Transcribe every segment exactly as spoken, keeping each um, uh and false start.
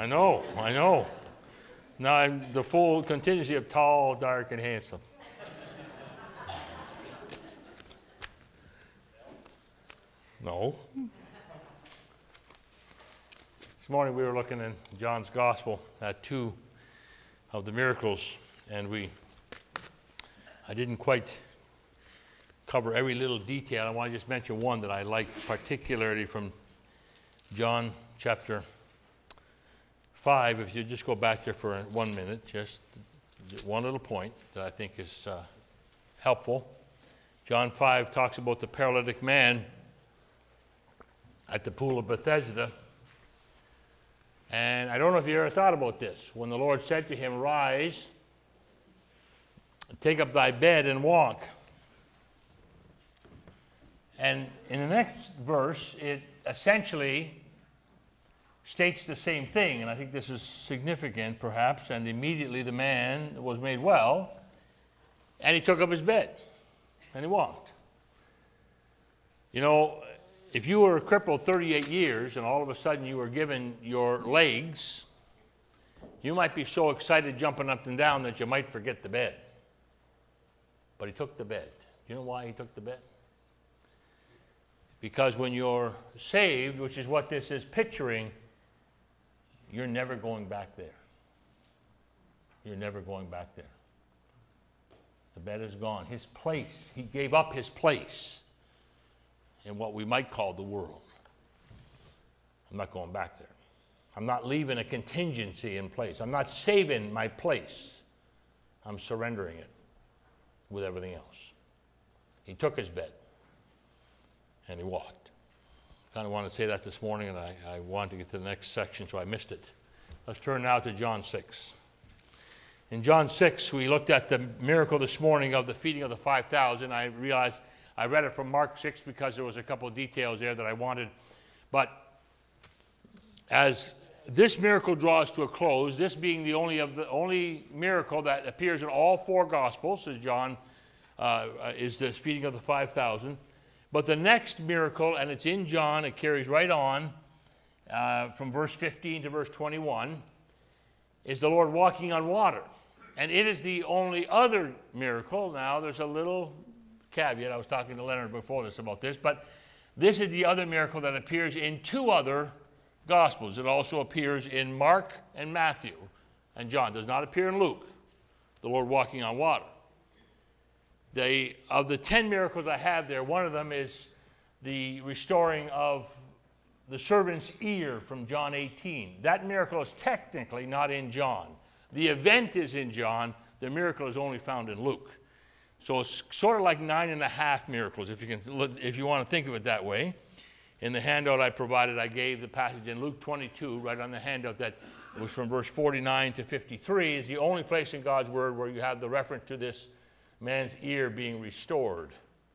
I know, I know. Now I'm the full contingency of tall, dark, and handsome. No. This morning we were looking in John's Gospel at two of the miracles, and we, I didn't quite cover every little detail. I want to just mention one that I like particularly from John chapter five. If you just go back there for one minute, just one little point that I think is uh, helpful. John five talks about the paralytic man at the pool of Bethesda. And I don't know if you ever thought about this. When the Lord said to him, "Rise, take up thy bed and walk." And in the next verse, it essentially states the same thing, and I think this is significant, perhaps. And immediately the man was made well, and he took up his bed, and he walked. You know, if you were crippled thirty-eight years, and all of a sudden you were given your legs, you might be so excited jumping up and down that you might forget the bed. But he took the bed. Do you know why he took the bed? Because when you're saved, which is what this is picturing, you're never going back there. You're never going back there. The bed is gone. His place, he gave up his place in what we might call the world. I'm not going back there. I'm not leaving a contingency in place. I'm not saving my place. I'm surrendering it with everything else. He took his bed and he walked. I kind of want to say that this morning, and I, I wanted to get to the next section, so I missed it. Let's turn now to John six. In John six, we looked at the miracle this morning of the feeding of the five thousand. I realized I read it from Mark six because there was a couple of details there that I wanted. But as this miracle draws to a close, this being the only of the only miracle that appears in all four Gospels, as John uh, is the feeding of the five thousand. But the next miracle, and it's in John, it carries right on uh, from verse fifteen to verse twenty-one, is the Lord walking on water. And it is the only other miracle. Now, there's a little caveat. I was talking to Leonard before this about this, but this is the other miracle that appears in two other Gospels. It also appears in Mark and Matthew, and John. It does not appear in Luke, the Lord walking on water. They, of the ten miracles I have there, one of them is the restoring of the servant's ear from John eighteen. That miracle is technically not in John. The event is in John. The miracle is only found in Luke. So it's sort of like nine and a half miracles, if you can, if you want to think of it that way. In the handout I provided, I gave the passage in Luke twenty-two, right on the handout, that was from verse forty-nine to fifty-three, is the only place in God's Word where you have the reference to this man's ear being restored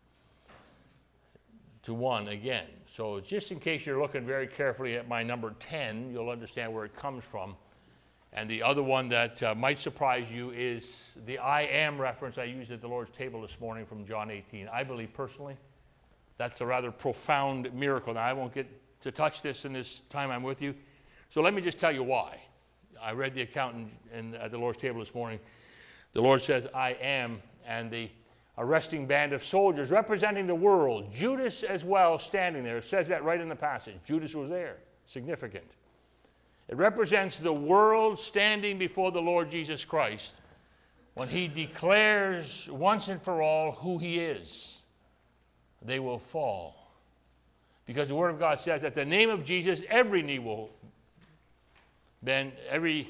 to one again. So just in case you're looking very carefully at my number ten, you'll understand where it comes from. And the other one that uh, might surprise you is the I am reference I used at the Lord's table this morning from John eighteen. I believe personally that's a rather profound miracle. Now, I won't get to touch this in this time I'm with you. So let me just tell you why. I read the account in, in, at the Lord's table this morning. The Lord says, I am, and the arresting band of soldiers representing the world, Judas as well standing there. It says that right in the passage. Judas was there. Significant. It represents the world standing before the Lord Jesus Christ when he declares once and for all who he is. They will fall. Because the Word of God says that the name of Jesus, every knee will bend, every,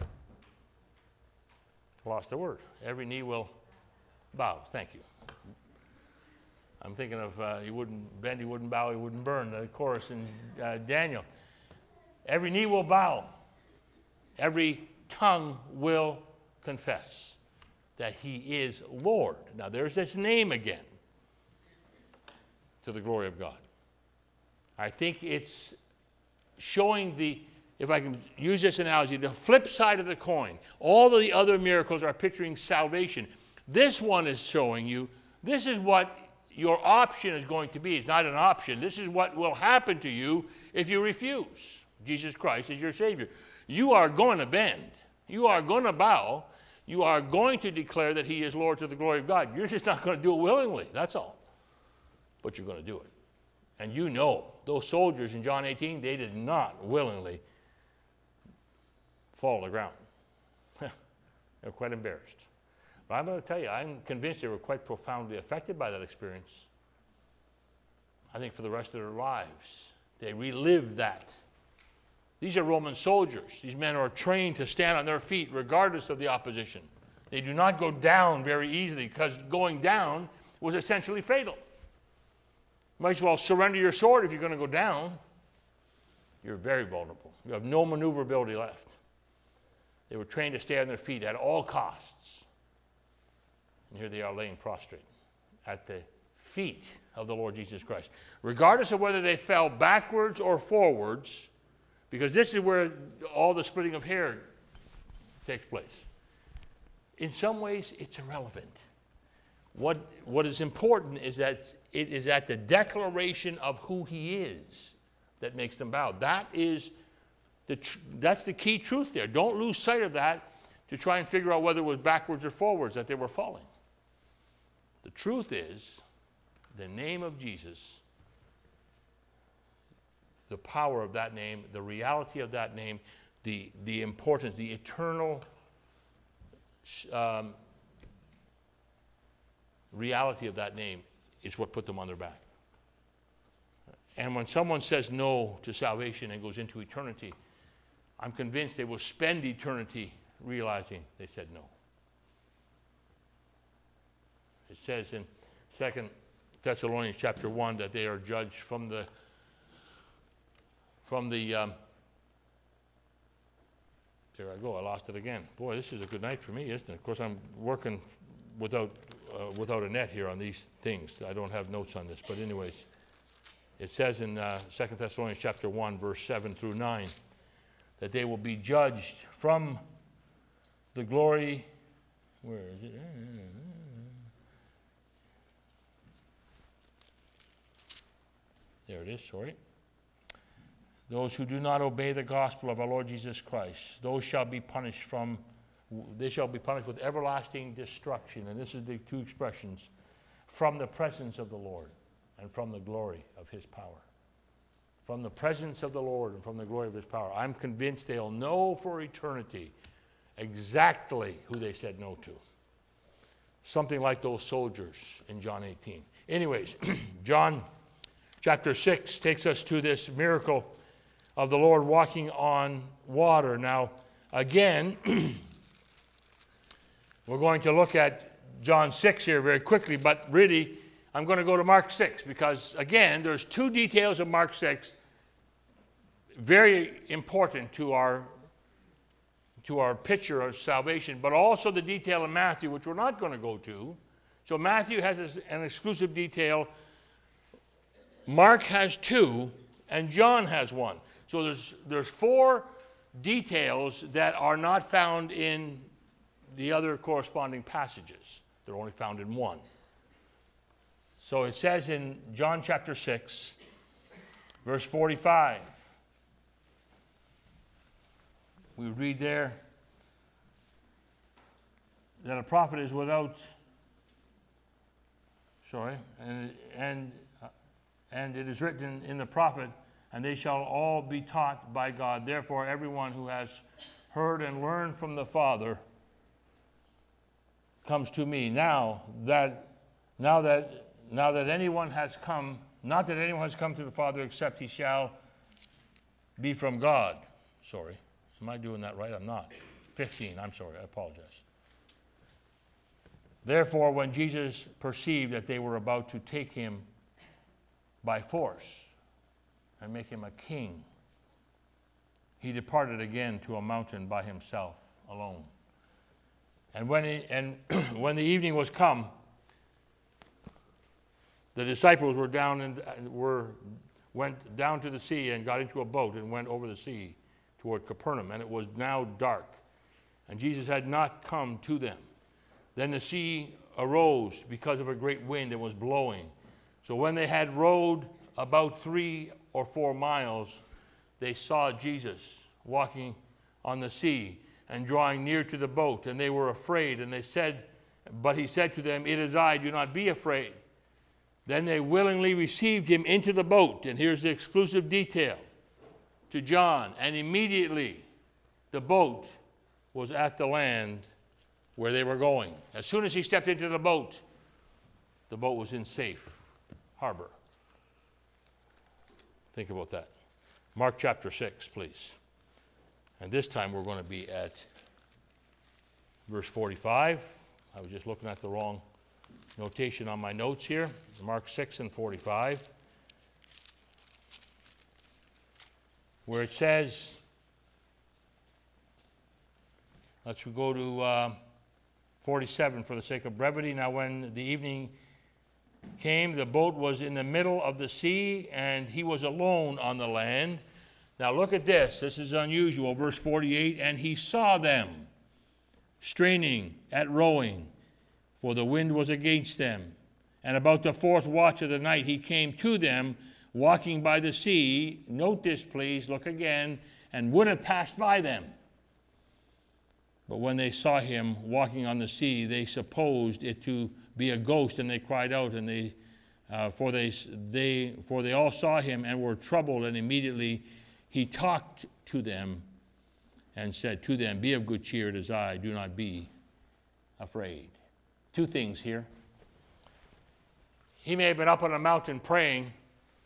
lost the word, every knee will bow. Thank you. I'm thinking of uh, he wouldn't bend, he wouldn't bow, he wouldn't burn, the chorus in uh, Daniel. Every knee will bow. Every tongue will confess that he is Lord. Now there's this name again, to the glory of God. I think it's showing the, if I can use this analogy, the flip side of the coin. All the other miracles are picturing salvation. This one is showing you, this is what your option is going to be. It's not an option. This is what will happen to you if you refuse Jesus Christ as your Savior. You are going to bend. You are going to bow. You are going to declare that he is Lord to the glory of God. You're just not going to do it willingly. That's all. But you're going to do it. And you know, those soldiers in John eighteen, they did not willingly fall to the ground. They're quite embarrassed. But I'm going to tell you, I'm convinced they were quite profoundly affected by that experience. I think for the rest of their lives, they relived that. These are Roman soldiers. These men are trained to stand on their feet regardless of the opposition. They do not go down very easily because going down was essentially fatal. You might as well surrender your sword if you're going to go down. You're very vulnerable. You have no maneuverability left. They were trained to stay on their feet at all costs. And here they are laying prostrate at the feet of the Lord Jesus Christ. Regardless of whether they fell backwards or forwards, because this is where all the splitting of hair takes place. In some ways, it's irrelevant. What, what is important is that it is at the declaration of who he is that makes them bow. That is the tr- that's the key truth there. Don't lose sight of that to try and figure out whether it was backwards or forwards that they were falling. The truth is, the name of Jesus, the power of that name, the reality of that name, the, the importance, the eternal um, reality of that name is what put them on their back. And when someone says no to salvation and goes into eternity, I'm convinced they will spend eternity realizing they said no. It says in Second Thessalonians chapter one that they are judged from the from the um, there I go, I lost it again. Boy, this is a good night for me, isn't it? Of course, I'm working without uh, without a net here on these things. I don't have notes on this, but anyways, it says in uh, Second Thessalonians chapter one, verse seven through nine, that they will be judged from the glory. Where is it? There it is, sorry. Those who do not obey the gospel of our Lord Jesus Christ, those shall be punished from, they shall be punished with everlasting destruction. And this is the two expressions, from the presence of the Lord and from the glory of his power. From the presence of the Lord and from the glory of his power. I'm convinced they'll know for eternity exactly who they said no to. Something like those soldiers in John eighteen. Anyways, John chapter six takes us to this miracle of the Lord walking on water. Now, again, we're going to look at John six here very quickly, but really, I'm going to go to Mark six because, again, there's two details of Mark six very important to our, to our picture of salvation, but also the detail in Matthew, which we're not going to go to. So Matthew has an exclusive detail. Mark has two, and John has one. So there's, there's four details that are not found in the other corresponding passages. They're only found in one. So it says in John chapter six, verse forty-five, we read there that a prophet is without, sorry, and, and, uh, and it is written in the prophet, and they shall all be taught by God. Therefore, everyone who has heard and learned from the Father comes to me. Now that, now that, now that anyone has come, not that anyone has come to the Father except he shall be from God. Sorry, am I doing that right? I'm not. fifteen, I'm sorry, I apologize. Therefore, when Jesus perceived that they were about to take him by force and make him a king, he departed again to a mountain by himself alone. And when he, and when the evening was come, the disciples were down and were went down to the sea and got into a boat and went over the sea toward Capernaum. And it was now dark, and Jesus had not come to them. Then the sea arose because of a great wind and was blowing. So when they had rowed about three or four miles, they saw Jesus walking on the sea and drawing near to the boat, and they were afraid. And they said, but he said to them, "It is I, do not be afraid." Then they willingly received him into the boat. And here's the exclusive detail to John. And immediately the boat was at the land where they were going. As soon as he stepped into the boat, the boat was in safe harbor. Think about that. Mark chapter six, please. And this time we're going to be at verse forty-five. I was just looking at the wrong notation on my notes here. Mark six and forty-five. Where it says, let's go to uh, forty-seven for the sake of brevity. Now when the evening came, the boat was in the middle of the sea, and he was alone on the land. Now look at this. This is unusual. Verse forty-eight, and he saw them straining at rowing, for the wind was against them. And about the fourth watch of the night he came to them, walking by the sea. Note this, please. Look again. And would have passed by them. But when they saw him walking on the sea, they supposed it to be a ghost, and they cried out, and they, uh, for they, they, for they all saw him and were troubled. And immediately he talked to them and said to them, "Be of good cheer, it is I, do not be afraid." Two things here. He may have been up on a mountain praying,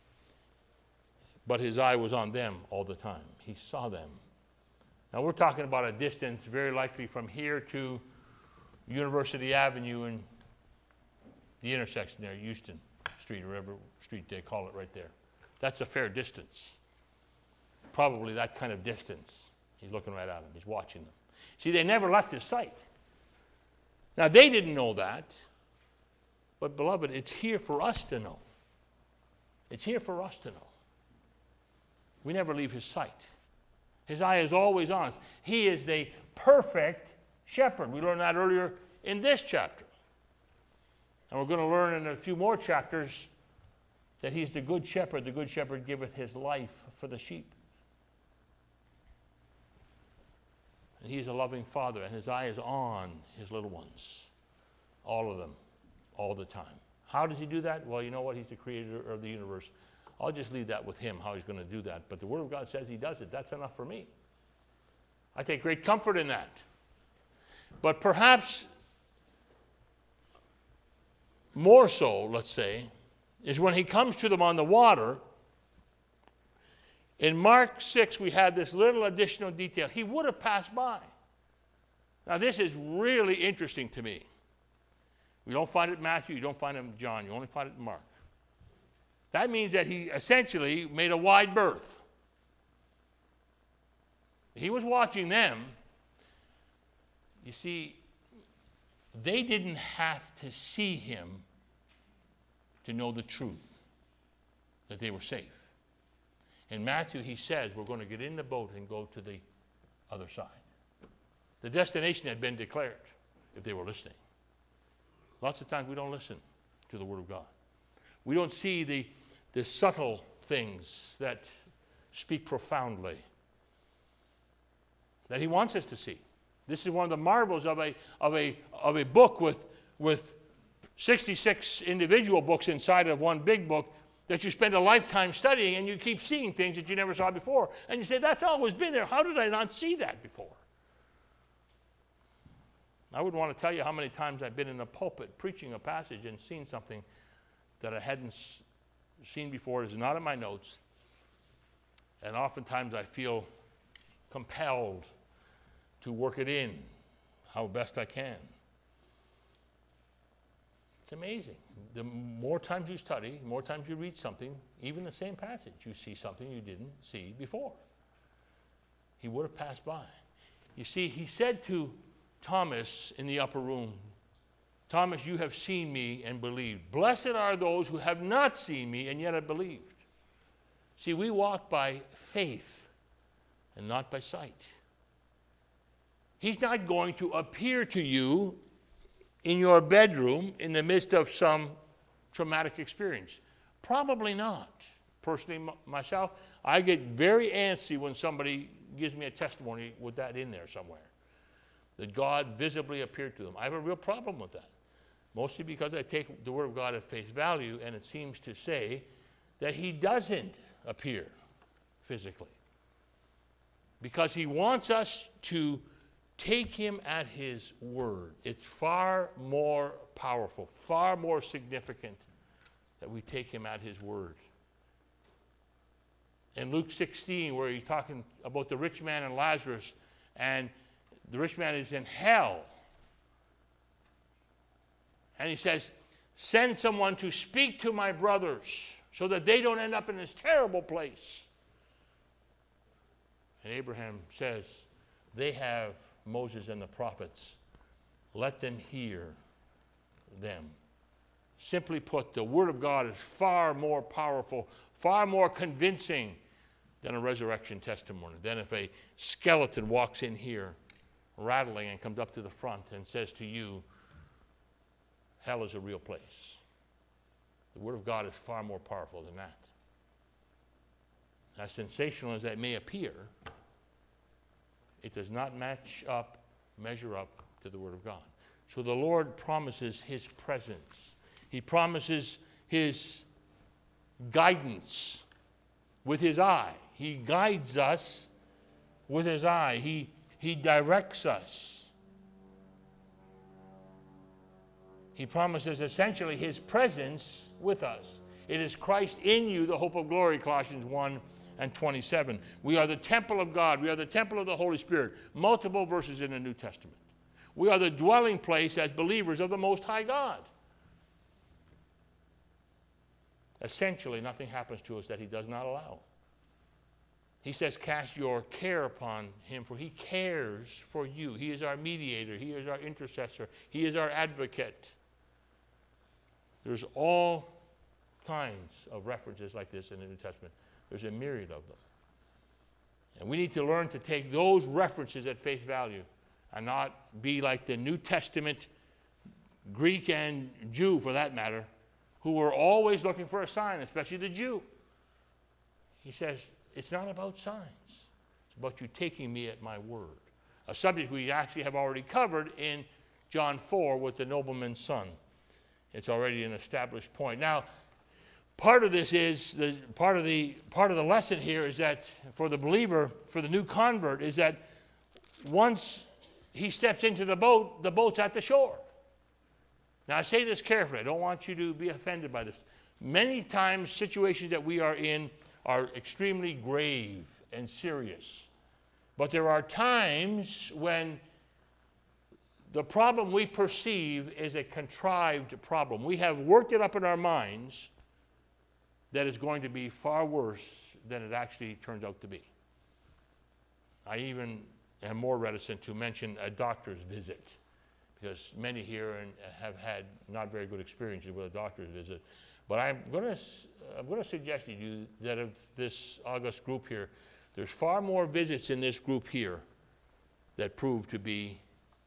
but his eye was on them all the time. He saw them. Now we're talking about a distance very likely from here to University Avenue and the intersection there, Houston Street, or whatever street they call it right there. That's a fair distance. Probably that kind of distance. He's looking right at them. He's watching them. See, they never left his sight. Now, they didn't know that. But, beloved, it's here for us to know. It's here for us to know. We never leave his sight. His eye is always on us. He is the perfect shepherd. We learned that earlier in this chapter. And we're going to learn in a few more chapters that he's the good shepherd. The good shepherd giveth his life for the sheep. And he's a loving father, and his eye is on his little ones. All of them, all the time. How does he do that? Well, you know what? He's the creator of the universe. I'll just leave that with him, how he's going to do that. But the Word of God says he does it. That's enough for me. I take great comfort in that. But perhaps more so, let's say, is when he comes to them on the water. In Mark six, we had this little additional detail. He would have passed by. Now, this is really interesting to me. We don't find it in Matthew, you don't find it in John, you only find it in Mark. That means that he essentially made a wide berth. He was watching them. You see, they didn't have to see him to know the truth, that they were safe. In Matthew, he says, we're going to get in the boat and go to the other side. The destination had been declared if they were listening. Lots of times we don't listen to the Word of God. We don't see the, the subtle things that speak profoundly that he wants us to see. This is one of the marvels of a, of a, of a book with, with sixty-six individual books inside of one big book that you spend a lifetime studying, and you keep seeing things that you never saw before. And you say, that's always been there. How did I not see that before? I wouldn't want to tell you how many times I've been in a pulpit preaching a passage and seen something that I hadn't seen before. It's not in my notes. And oftentimes I feel compelled to work it in how best I can. It's amazing. The more times you study, the more times you read something, even the same passage, you see something you didn't see before. He would have passed by. You see, he said to Thomas in the upper room, Thomas, you have seen me and believed. Blessed are those who have not seen me and yet have believed. See, we walk by faith and not by sight. He's not going to appear to you in your bedroom in the midst of some traumatic experience. Probably not. Personally, m- myself, I get very antsy when somebody gives me a testimony with that in there somewhere, that God visibly appeared to them. I have a real problem with that, mostly because I take the Word of God at face value, and it seems to say that he doesn't appear physically, because he wants us to take him at his word. It's far more powerful, far more significant that we take him at his word. In Luke sixteen, where he's talking about the rich man and Lazarus, and the rich man is in hell, and he says, send someone to speak to my brothers so that they don't end up in this terrible place. And Abraham says, they have Moses and the prophets. Let them hear them. Simply put, the Word of God is far more powerful, far more convincing than a resurrection testimony. Than if a skeleton walks in here rattling and comes up to the front and says to you, hell is a real place. The Word of God is far more powerful than that. As sensational as that may appear, it does not match up, measure up to the Word of God. So the Lord promises his presence. He promises his guidance with his eye. He guides us with his eye. He, he directs us. He promises essentially his presence with us. It is Christ in you, the hope of glory, Colossians one and twenty-seven. We are the temple of God. We are the temple of the Holy Spirit. Multiple verses in the New Testament. We are the dwelling place as believers of the Most High God. Essentially, nothing happens to us that he does not allow. He says, cast your care upon him, for he cares for you. He is our mediator. He is our intercessor. He is our advocate. There's all kinds of references like this in the New Testament. There's a myriad of them. And we need to learn to take those references at face value and not be like the New Testament Greek and Jew, for that matter, who were always looking for a sign, especially the Jew. He says, it's not about signs. It's about you taking me at my word. A subject we actually have already covered in John four with the nobleman's son. It's already an established point. Now, part of this is, the part of the part of the lesson here is that for the believer, for the new convert, is that once he steps into the boat, the boat's at the shore. Now, I say this carefully. I don't want you to be offended by this. Many times, situations that we are in are extremely grave and serious. But there are times when the problem we perceive is a contrived problem. We have worked it up in our minds that it's going to be far worse than it actually turns out to be. I even am more reticent to mention a doctor's visit, because many here have had not very good experiences with a doctor's visit. But I'm going to I'm going to suggest to you that of this august group here, there's far more visits in this group here that prove to be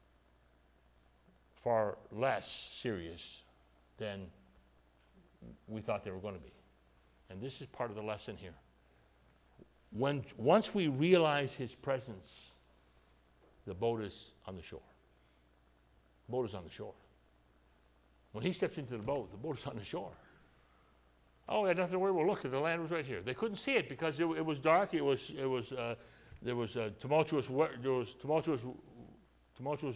far less serious than we thought they were going to be. And this is part of the lesson here. When, once we realize his presence, the boat is on the shore. The boat is on the shore. When he steps into the boat, the boat is on the shore. Oh, we had nothing to worry about. Look, the land was right here. They couldn't see it because it, it was dark. It was, it was, uh, there was a tumultuous, there was tumultuous, tumultuous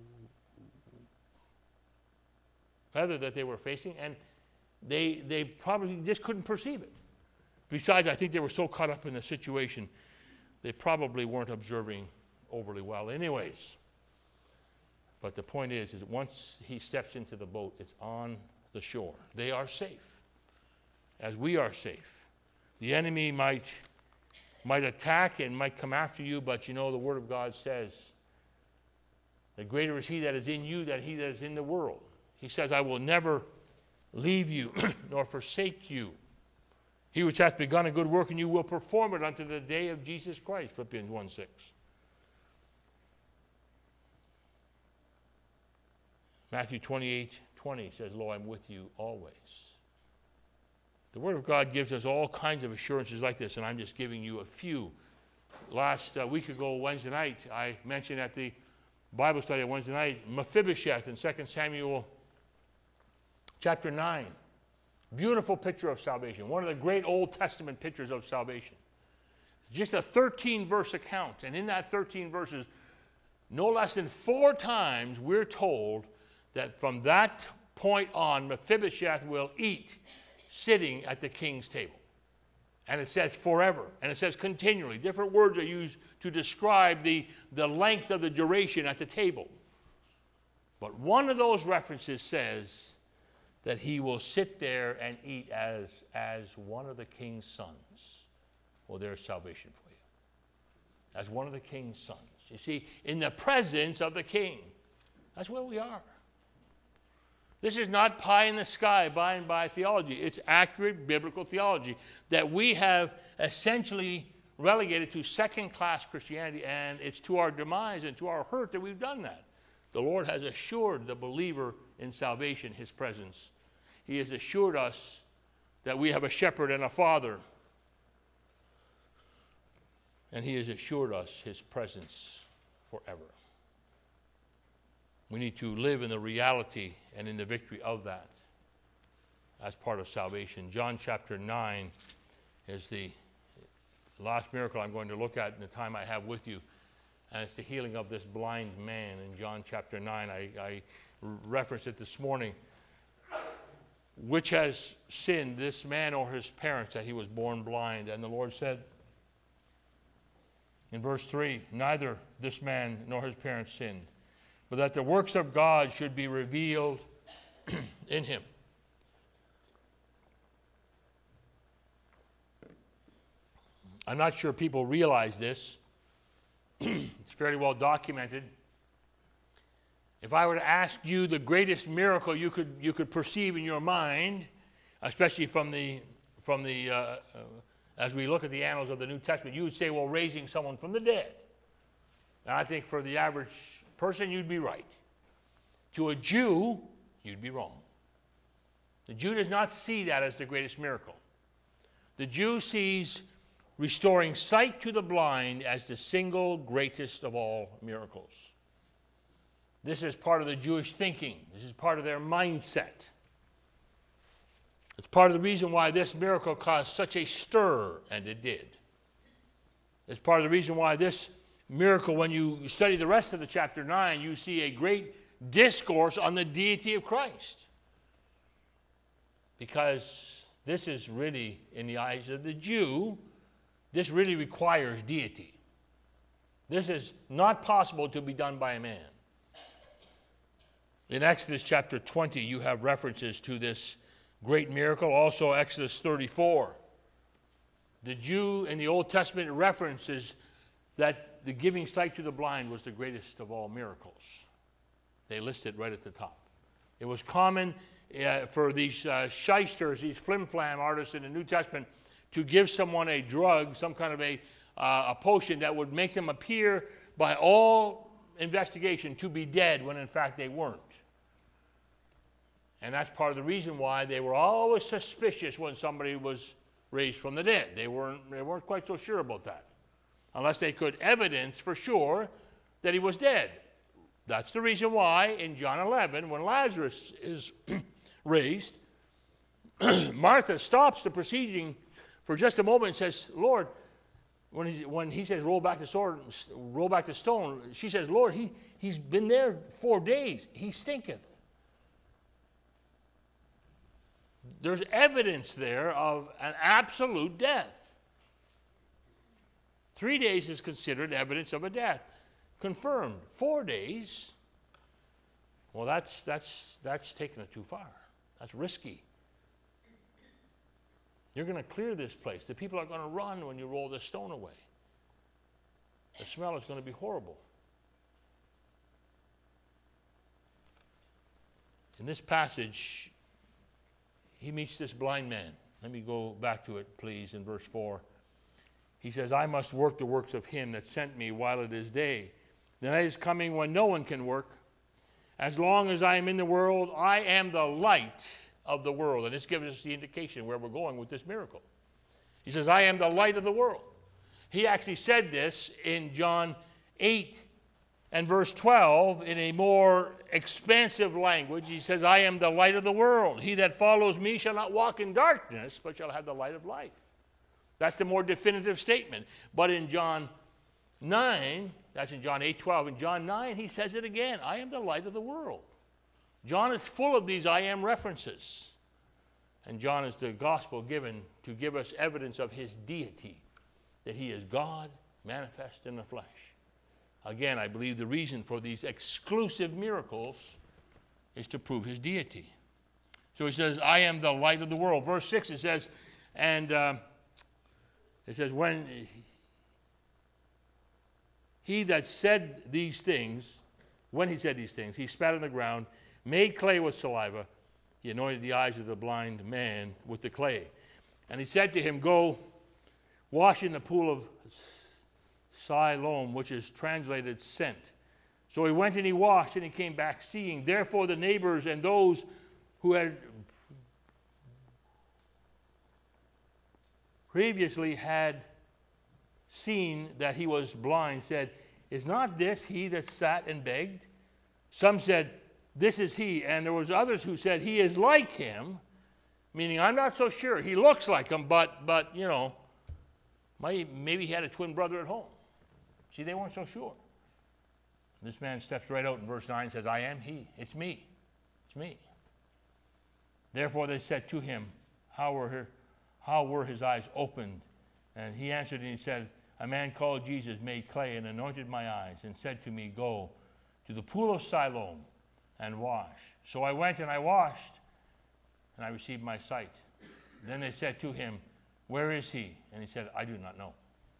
weather that they were facing, and they, they probably just couldn't perceive it. Besides, I think they were so caught up in the situation, they probably weren't observing overly well anyways. But the point is, is once he steps into the boat, it's on the shore. They are safe, as we are safe. The enemy might, might attack and might come after you, but you know the Word of God says that greater is he that is in you than he that is in the world. He says, I will never leave you nor forsake you. He which hath begun a good work in you will perform it unto the day of Jesus Christ, Philippians one six. Matthew twenty-eight twenty says, Lo, I'm with you always. The Word of God gives us all kinds of assurances like this, and I'm just giving you a few last uh, week ago, Wednesday night, I mentioned at the Bible study on Wednesday night, Mephibosheth in Second Samuel chapter nine. Beautiful picture of salvation. One of the great Old Testament pictures of salvation. Just a thirteen verse account. And in that thirteen verses, no less than four times we're told that from that point on, Mephibosheth will eat sitting at the king's table. And it says forever. And it says continually. Different words are used to describe the, the length of the duration at the table. But one of those references says that he will sit there and eat as, as one of the king's sons. Well, there's salvation for you. As one of the king's sons. You see, in the presence of the king. That's where we are. This is not pie in the sky, by and by theology. It's accurate biblical theology that we have essentially relegated to second-class Christianity, and it's to our demise and to our hurt that we've done that. The Lord has assured the believer in salvation his presence. He has assured us that we have a shepherd and a father, and he has assured us his presence forever. We need to live in the reality and in the victory of that as part of salvation. John chapter nine is the last miracle I'm going to look at in the time I have with you. And it's the healing of this blind man in John chapter nine. I, I referenced it this morning. Which has sinned, this man or his parents, that he was born blind? And the Lord said in verse three, neither this man nor his parents sinned, but that the works of God should be revealed in him. I'm not sure people realize this. It's fairly well documented. If I were to ask you the greatest miracle you could you could perceive in your mind, especially from the from the uh, uh, as we look at the annals of the New Testament, you would say, well, raising someone from the dead. And I think for the average person, you'd be right. To a Jew, you'd be wrong. The Jew does not see that as the greatest miracle. The Jew sees restoring sight to the blind as the single greatest of all miracles. This is part of the Jewish thinking. This is part of their mindset. It's part of the reason why this miracle caused such a stir, and it did. It's part of the reason why this miracle, when you study the rest of the chapter nine, you see a great discourse on the deity of Christ. Because this is really, in the eyes of the Jew, this really requires deity. This is not possible to be done by a man. In Exodus chapter twenty, you have references to this great miracle. Also, Exodus thirty-four. The Jew in the Old Testament references that the giving sight to the blind was the greatest of all miracles. They list it right at the top. It was common uh, for these uh, shysters, these flim-flam artists in the New Testament, to give someone a drug, some kind of a, uh, a potion that would make them appear by all investigation to be dead when in fact they weren't. And that's part of the reason why they were always suspicious when somebody was raised from the dead. They weren't, they weren't quite so sure about that, unless they could evidence for sure that he was dead. That's the reason why in John eleven, when Lazarus is raised, Martha stops the proceeding for just a moment and says, Lord, when he, when he says, roll back the sword, roll back the stone, she says, Lord, he, he's been there four days. He stinketh. There's evidence there of an absolute death. Three days is considered evidence of a death. Confirmed. Four days, well, that's, that's, that's taking it too far. That's risky. You're going to clear this place. The people are going to run when you roll the stone away. The smell is going to be horrible. In this passage, he meets this blind man. Let me go back to it, please, in verse four. He says, I must work the works of him that sent me while it is day. The night is coming when no one can work. As long as I am in the world, I am the light of the world. And this gives us the indication where we're going with this miracle. He says, I am the light of the world. He actually said this in John eight and verse twelve in a more expansive language. He says, I am the light of the world. He that follows me shall not walk in darkness, but shall have the light of life. That's the more definitive statement. But in John nine, that's in John eight twelve, in John nine, he says it again, I am the light of the world. John is full of these I am references. And John is the gospel given to give us evidence of his deity, that he is God manifest in the flesh. Again, I believe the reason for these exclusive miracles is to prove his deity. So he says, I am the light of the world. Verse six, it says, and uh, it says, when he that said these things, when he said these things, he spat on the ground, made clay with saliva. He anointed the eyes of the blind man with the clay. And he said to him, go wash in the pool of Siloam, which is translated sent. So he went and he washed, and he came back seeing. Therefore the neighbors and those who had previously had seen that he was blind said, is not this he that sat and begged? Some said, this is he. And there was others who said, he is like him, meaning I'm not so sure. He looks like him, but, but you know, maybe he had a twin brother at home. See, they weren't so sure. This man steps right out in verse nine and says, I am he. It's me. It's me. Therefore they said to him, how were, her, how were his eyes opened? And he answered and he said, a man called Jesus made clay and anointed my eyes and said to me, go to the pool of Siloam and wash. So I went and I washed, and I received my sight. Then they said to him, where is he? And he said, I do not know.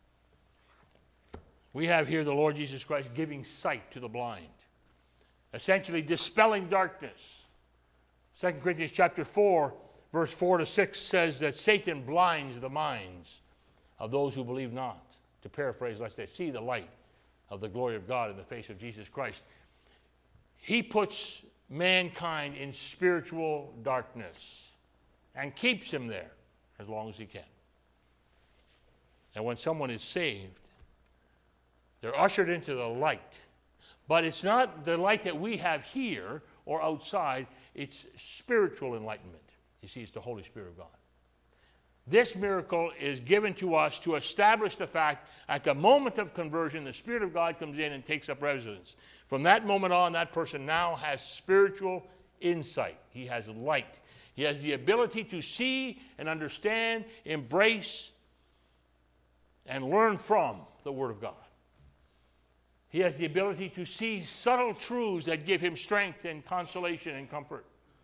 We have here the Lord Jesus Christ giving sight to the blind, essentially dispelling darkness. Second Corinthians chapter four, verse four to six says that Satan blinds the minds of those who believe not. To paraphrase, lest they see the light of the glory of God in the face of Jesus Christ. He puts mankind in spiritual darkness and keeps him there as long as he can. And when someone is saved, they're ushered into the light. But it's not the light that we have here or outside. It's spiritual enlightenment. You see, it's the Holy Spirit of God. This miracle is given to us to establish the fact at the moment of conversion, the Spirit of God comes in and takes up residence. From that moment on, that person now has spiritual insight. He has light. He has the ability to see and understand, embrace, and learn from the Word of God. He has the ability to see subtle truths that give him strength and consolation and comfort.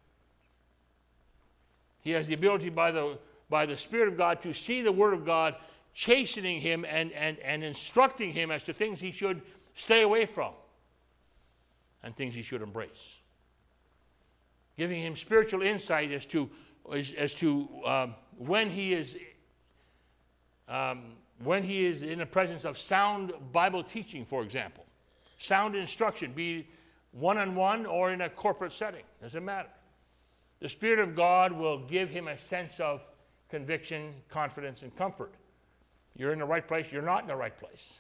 He has the ability by the, by the Spirit of God to see the Word of God chastening him and, and, and instructing him as to things he should stay away from and things he should embrace. Giving him spiritual insight as to, as, as to um, when he is um, when he is in the presence of sound Bible teaching, for example. Sound instruction, be one-on-one or in a corporate setting. Doesn't matter. The Spirit of God will give him a sense of conviction, confidence, and comfort. You're in the right place, you're not in the right place.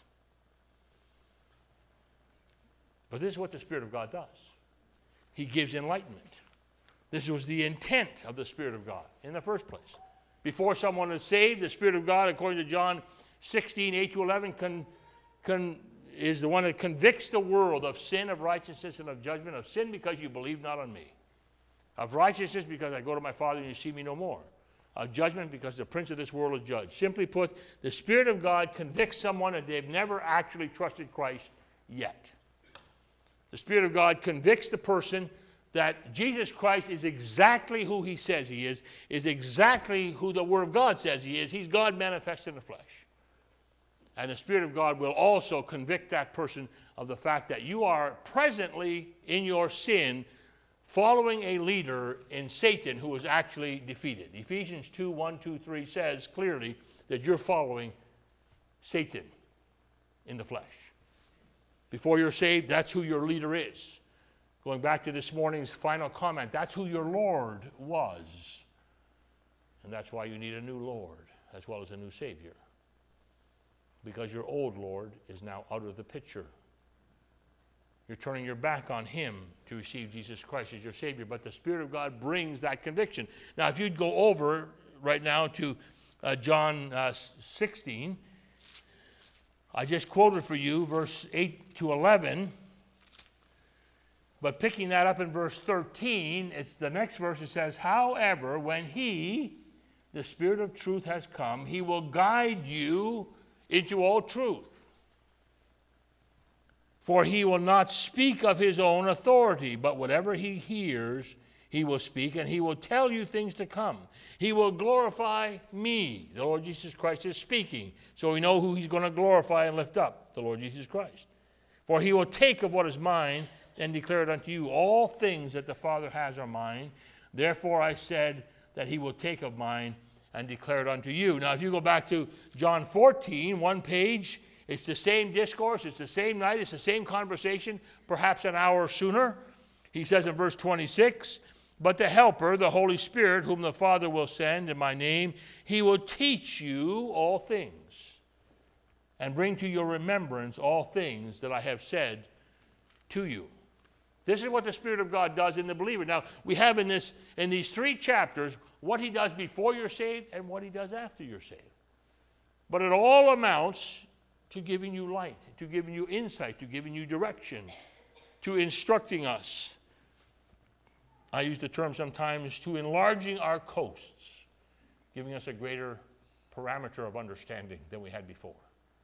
But this is what the Spirit of God does. He gives enlightenment. This was the intent of the Spirit of God in the first place. Before someone is saved, the Spirit of God, according to John sixteen, eight to eleven, con, con, is the one that convicts the world of sin, of righteousness, and of judgment. Of sin because you believe not on me. Of righteousness because I go to my Father and you see me no more. Of judgment because the prince of this world is judged. Simply put, the Spirit of God convicts someone that they've never actually trusted Christ yet. The Spirit of God convicts the person that Jesus Christ is exactly who he says he is, is exactly who the Word of God says he is. He's God manifest in the flesh. And the Spirit of God will also convict that person of the fact that you are presently in your sin following a leader in Satan who is actually defeated. Ephesians two, one, two, three says clearly that you're following Satan in the flesh. Before you're saved, that's who your leader is. Going back to this morning's final comment, that's who your Lord was. And that's why you need a new Lord as well as a new Savior. because your old Lord is now out of the picture. You're turning your back on him to receive Jesus Christ as your Savior, but the Spirit of God brings that conviction. Now, if you'd go over right now to uh, John uh, sixteen, I just quoted for you verse eight to eleven, but picking that up in verse thirteen, it's the next verse. It says, however, when he, the Spirit of truth, has come, he will guide you into all truth. For he will not speak of his own authority, but whatever he hears, he will speak, and he will tell you things to come. He will glorify me. The Lord Jesus Christ is speaking, so we know who he's going to glorify and lift up, the Lord Jesus Christ. For he will take of what is mine and declare it unto you. All things that the Father has are mine. Therefore I said that he will take of mine and declare it unto you. Now, if you go back to John fourteen, one page, it's the same discourse, it's the same night, it's the same conversation, perhaps an hour sooner. He says in verse twenty-six, but the Helper, the Holy Spirit, whom the Father will send in my name, he will teach you all things and bring to your remembrance all things that I have said to you. This is what the Spirit of God does in the believer. Now, we have in this in these three chapters what he does before you're saved and what he does after you're saved. But it all amounts to giving you light, to giving you insight, to giving you direction, to instructing us. I use the term sometimes to enlarging our coasts, giving us a greater parameter of understanding than we had before.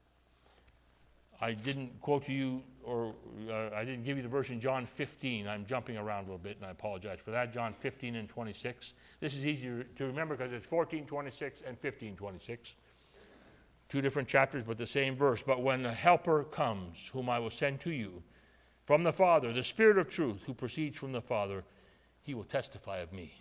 I didn't quote to you, or uh, I didn't give you the verse in John fifteen. I'm jumping around a little bit, and I apologize for that. John fifteen and twenty-six. This is easier to remember because it's fourteen twenty-six and fifteen twenty-six. Two different chapters, but the same verse. But when the Helper comes, whom I will send to you from the Father, the Spirit of truth, who proceeds from the Father, he will testify of me.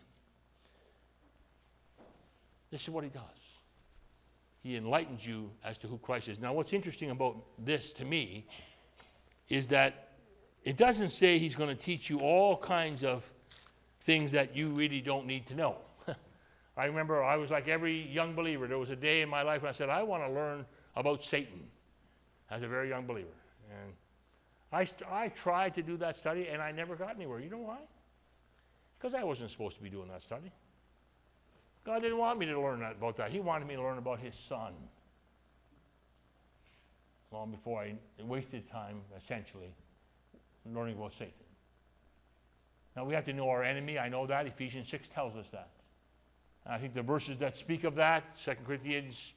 This is what he does. He enlightens you as to who Christ is. Now, what's interesting about this to me is that it doesn't say he's going to teach you all kinds of things that you really don't need to know. I remember I was like every young believer. There was a day in my life when I said, I want to learn about Satan as a very young believer. And I, st- I tried to do that study, and I never got anywhere. You know why? Because I wasn't supposed to be doing that study. God didn't want me to learn that, about that. He wanted me to learn about his Son. Long before I wasted time, essentially, learning about Satan. Now, we have to know our enemy. I know that. Ephesians six tells us that. And I think the verses that speak of that, Second Corinthians,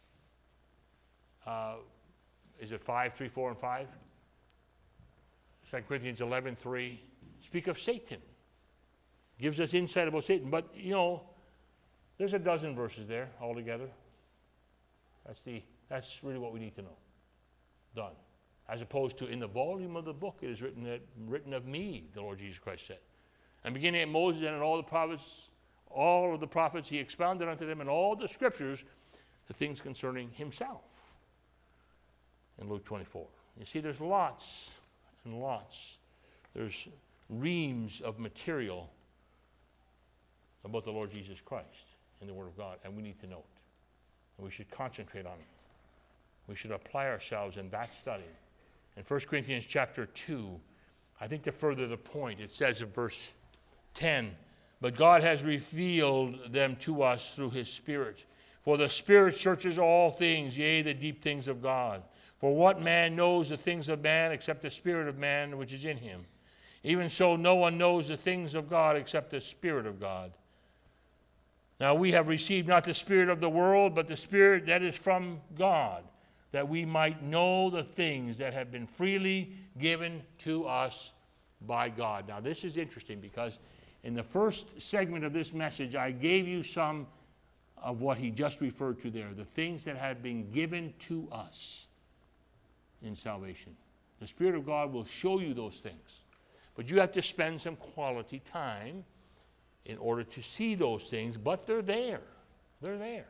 uh, is it five, three, four, and five? Second Corinthians eleven, three, speak of Satan. Gives us insight about Satan. But, you know, there's a dozen verses there altogether. That's the that's really what we need to know. Done. As opposed to in the volume of the book it is written that, written of me, the Lord Jesus Christ said. And beginning at Moses and at all the prophets, all of the prophets, he expounded unto them in all the scriptures the things concerning himself. In Luke twenty-four. You see, there's lots and lots. There's reams of material about the Lord Jesus Christ in the Word of God, and we need to know it. And we should concentrate on it. We should apply ourselves in that study. In First Corinthians chapter two, I think to further the point, it says in verse ten, but God has revealed them to us through his Spirit. For the Spirit searches all things, yea, the deep things of God. For what man knows the things of man except the Spirit of man which is in him? Even so, no one knows the things of God except the Spirit of God. Now we have received not the spirit of the world, but the Spirit that is from God, that we might know the things that have been freely given to us by God. Now this is interesting because in the first segment of this message, I gave you some of what he just referred to there, the things that have been given to us in salvation. The Spirit of God will show you those things. But you have to spend some quality time in order to see those things, but they're there. They're there.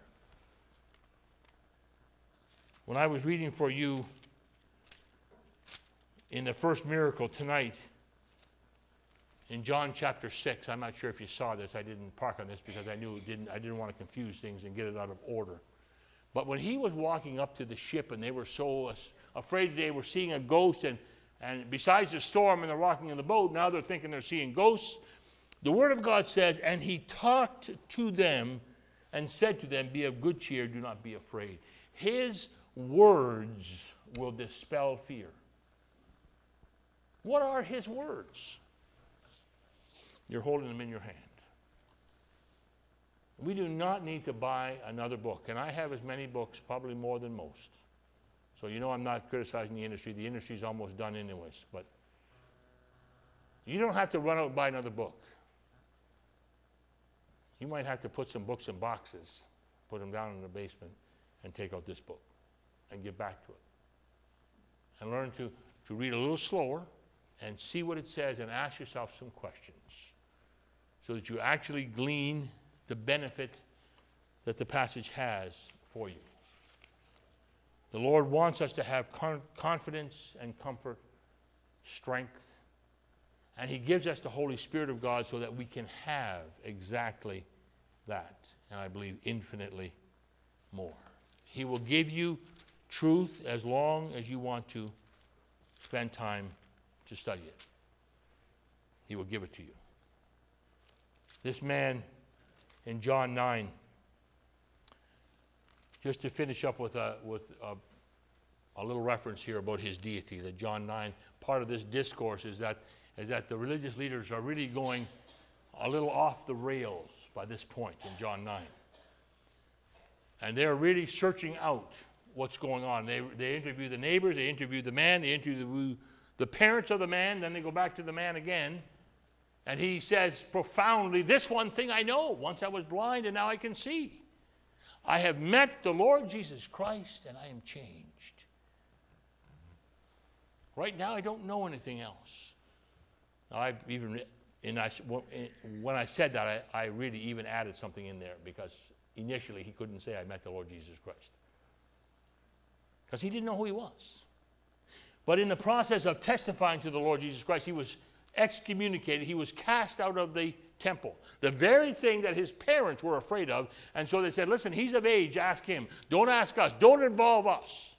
When I was reading for you in the first miracle tonight, in John chapter six, I'm not sure if you saw this. I didn't park on this because I knew it didn't, I didn't want to confuse things and get it out of order. But when he was walking up to the ship and they were so afraid they were seeing a ghost, and, and besides the storm and the rocking of the boat, now they're thinking they're seeing ghosts. The Word of God says, and he talked to them and said to them, be of good cheer, do not be afraid. His words will dispel fear. What are his words? You're holding them in your hand. We do not need to buy another book. And I have as many books, probably more than most. So you know I'm not criticizing the industry. The industry's almost done anyways. But you don't have to run out and buy another book. You might have to put some books in boxes, put them down in the basement, and take out this book and get back to it. And learn to, to read a little slower and see what it says and ask yourself some questions so that you actually glean the benefit that the passage has for you. The Lord wants us to have con- confidence and comfort, strength, and he gives us the Holy Spirit of God so that we can have exactly that, and I believe infinitely more. He will give you truth as long as you want to spend time to study it. He will give it to you. This man in John nine, just to finish up with a, with a, a little reference here about his deity, that John nine, part of this discourse is that, is that the religious leaders are really going a little off the rails by this point in John nine. And they're really searching out what's going on. They, they interview the neighbors, they interview the man, they interview the, the parents of the man, then they go back to the man again. And he says profoundly, this one thing I know, once I was blind and now I can see. I have met the Lord Jesus Christ and I am changed. Right now I don't know anything else. Now, I've even, and I, when I said that, I, I really even added something in there because initially he couldn't say I met the Lord Jesus Christ. Because he didn't know who he was. But in the process of testifying to the Lord Jesus Christ, he was excommunicated. He was cast out of the temple. The very thing that his parents were afraid of. And so they said, listen, he's of age, ask him. Don't ask us. Don't involve us.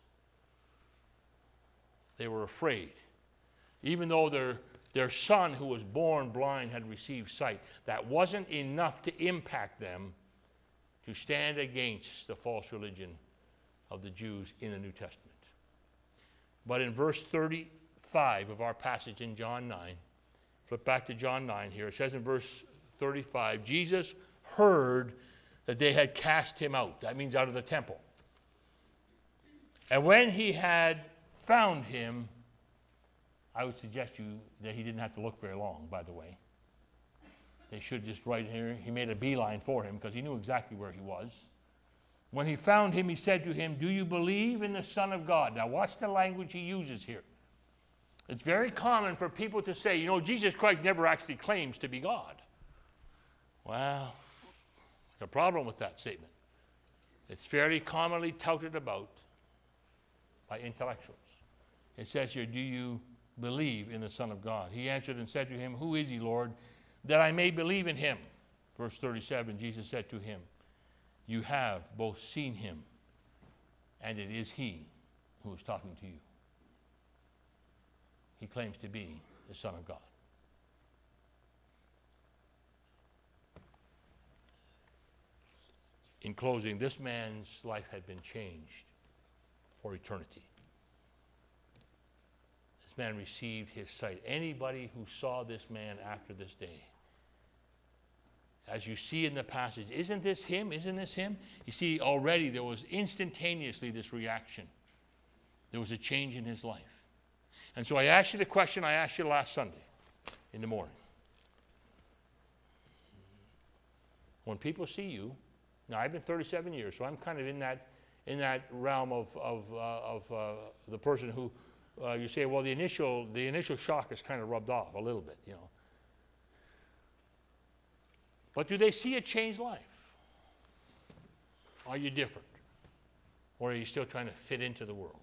They were afraid. Even though their, their son, who was born blind, had received sight, that wasn't enough to impact them to stand against the false religion of the Jews in the New Testament. But in verse thirty-five of our passage in John nine, flip back to John nine here, it says in verse thirty-five, Jesus heard that they had cast him out. That means out of the temple. And when he had found him, I would suggest you that he didn't have to look very long, by the way. They should just right here, he made a beeline for him because he knew exactly where he was. When he found him, he said to him, do you believe in the Son of God? Now watch the language he uses here. It's very common for people to say, you know, Jesus Christ never actually claims to be God. Well, there's a problem with that statement. It's fairly commonly touted about by intellectuals. It says here, do you believe in the Son of God? He answered and said to him, who is he, Lord, that I may believe in him? Verse thirty-seven, Jesus said to him, you have both seen him, and it is he who is talking to you. He claims to be the Son of God. In closing, this man's life had been changed for eternity. This man received his sight. Anybody who saw this man after this day, as you see in the passage, isn't this him? Isn't this him? You see, already there was instantaneously this reaction. There was a change in his life. And so I asked you the question I asked you last Sunday in the morning. When people see you, now I've been thirty-seven years, so I'm kind of in that in that realm of of, uh, of uh, the person who uh, you say, well, the initial the initial shock is kind of rubbed off a little bit, you know. But do they see a changed life? Are you different? Or are you still trying to fit into the world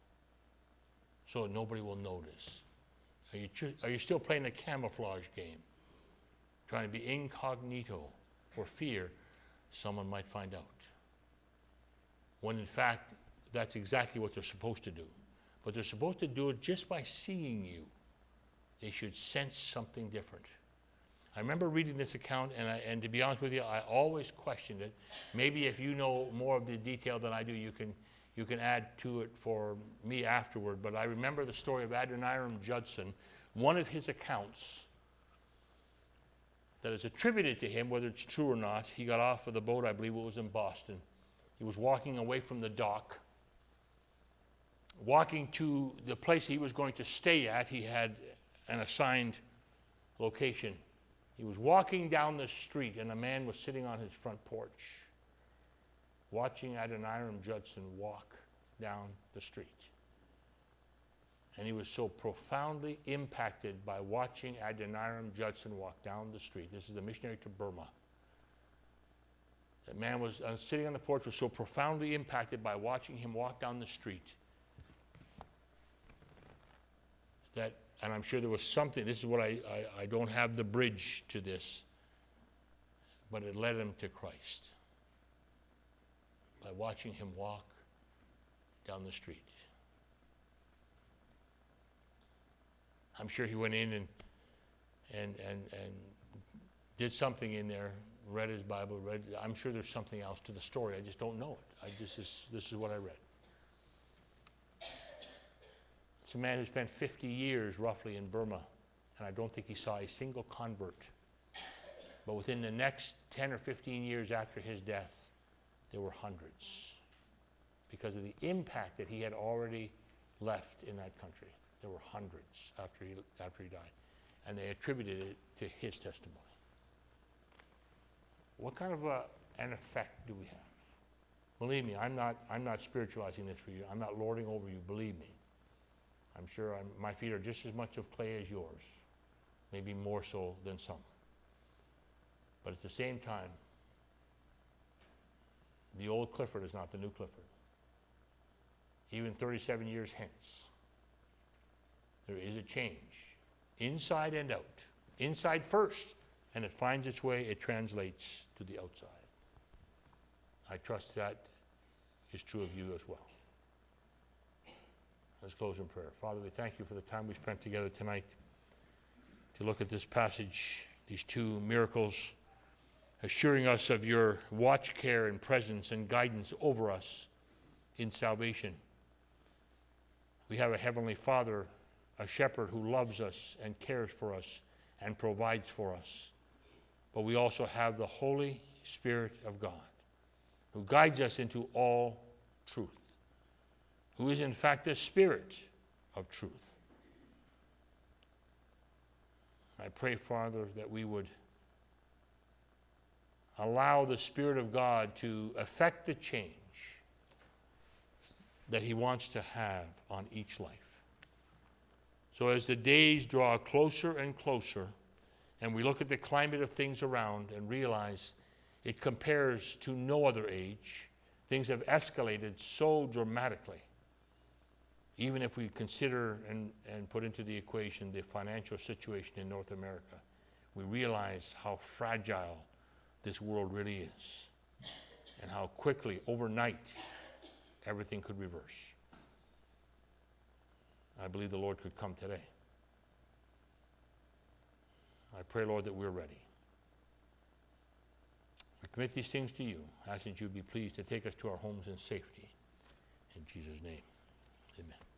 so nobody will notice? Are you, are you still playing the camouflage game? Trying to be incognito for fear someone might find out? when in fact that's exactly what they're supposed to do. But they're supposed to do it just by seeing you. They should sense something different. I remember reading this account, and, I, and to be honest with you, I always questioned it. Maybe if you know more of the detail than I do, you can, you can add to it for me afterward. But I remember the story of Adoniram Judson, one of his accounts that is attributed to him, whether it's true or not. He got off of the boat, I believe it was in Boston. He was walking away from the dock, walking to the place he was going to stay at. He had an assigned location. He was walking down the street, and a man was sitting on his front porch, watching Adoniram Judson walk down the street. And he was so profoundly impacted by watching Adoniram Judson walk down the street. This is the missionary to Burma. That man was uh, sitting on the porch, was so profoundly impacted by watching him walk down the street that, and I'm sure there was something, this is what I, I, I don't have the bridge to this, but it led him to Christ by watching him walk down the street. I'm sure he went in and and and and did something in there, read his Bible, read. I'm sure there's something else to the story. I just don't know it. I just this, this is what I read. It's a man who spent fifty years roughly in Burma, and I don't think he saw a single convert. But within the next ten or fifteen years after his death, there were hundreds because of the impact that he had already left in that country. There were hundreds after he, after he died, and they attributed it to his testimony. What kind of a, an effect do we have? Believe me, I'm not, I'm not spiritualizing this for you. I'm not lording over you, believe me. I'm sure I'm, my feet are just as much of clay as yours, maybe more so than some. But at the same time, the old Clifford is not the new Clifford. Even thirty-seven years hence, there is a change, inside and out. Inside first, and it finds its way, it translates to the outside. I trust that is true of you as well. Let's close in prayer. Father, we thank you for the time we spent together tonight to look at this passage, these two miracles, assuring us of your watch, care, and presence and guidance over us in salvation. We have a Heavenly Father, a shepherd who loves us and cares for us and provides for us. But we also have the Holy Spirit of God, who guides us into all truth, who is in fact the Spirit of truth. I pray, Father, that we would allow the Spirit of God to effect the change that he wants to have on each life. So as the days draw closer and closer, and we look at the climate of things around and realize it compares to no other age, things have escalated so dramatically. Even if we consider and, and put into the equation the financial situation in North America, we realize how fragile this world really is and how quickly, overnight, everything could reverse. I believe the Lord could come today. I pray, Lord, that we're ready. We commit these things to you, asking that you be pleased to take us to our homes in safety. In Jesus' name, amen.